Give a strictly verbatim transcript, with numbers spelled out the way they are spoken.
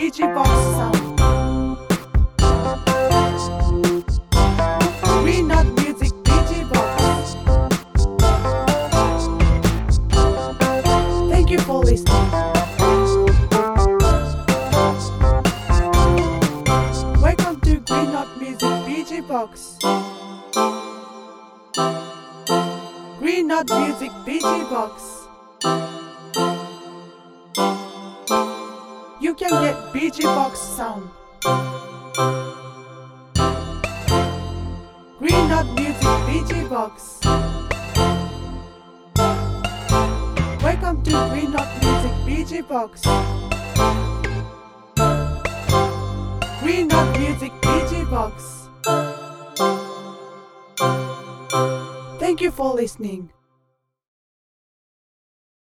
B G Box sound. Green Knot Music B G Box. Thank you for listening. Welcome to Green Knot Music B G Box. Green Knot Music B G Box. You can get B G Box sound. Green Knot Music B G Box. Welcome to Green Knot Music B G Box. Green Knot Music B G Box. Thank you for listening.